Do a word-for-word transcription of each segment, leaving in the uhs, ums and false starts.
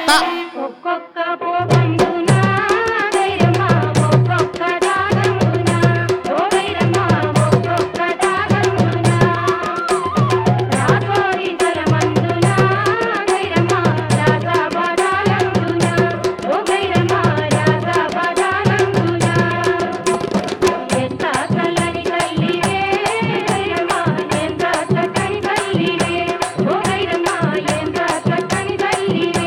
త ఒక్కొక్క పోబండున వైరమ్మ ఒక్కొక్క దాగండున ఓ వైరమ్మ ఒక్కొక్క దాగండున రాజోరి జలమందున వైరమ్మ రాజా బదాలందున ఓ వైరమ్మ రాజా బదాలందున ఎంత చల్లని తల్లివే వైరమ్మ ఎంత చక్కని తల్లివే ఓ వైరమ్మ ఎంత చక్కని తల్లివే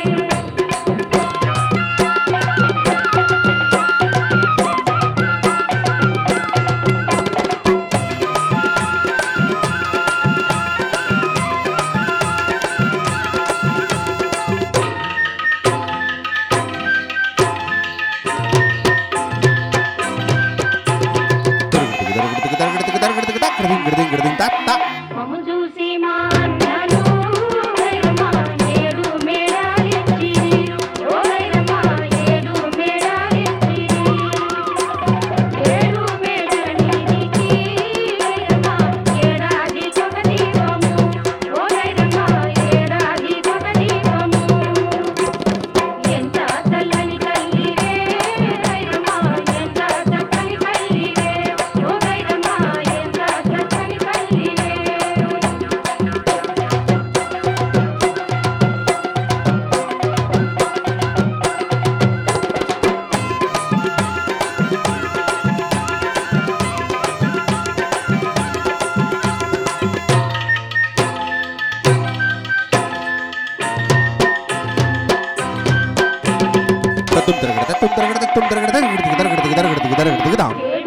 మమ్ము చూసి మా అన్నలు వైరమ్మ ఏడు మేడాలెత్తిరి ఓ వైరమ్మ ఏడు మేడాలెత్తిరి ఏడు మేడల నీతికి వైరమ్మ ఏడాది కొక దీపము ఓ వైరమ్మ ఏడాది కొక దీపము ఎంత చల్లని తల్లివే వైరమ్మ ఎంత చక్కని తల్లివే ఓ వైరమ్మ ఎంత చక్కని తల్లివే తుమ్ తిరగడ తుమ్ తిరగడ తుమ్ తిరగడ తిరగడ తిరగడ తిరగడ తిరగడ తిరగడ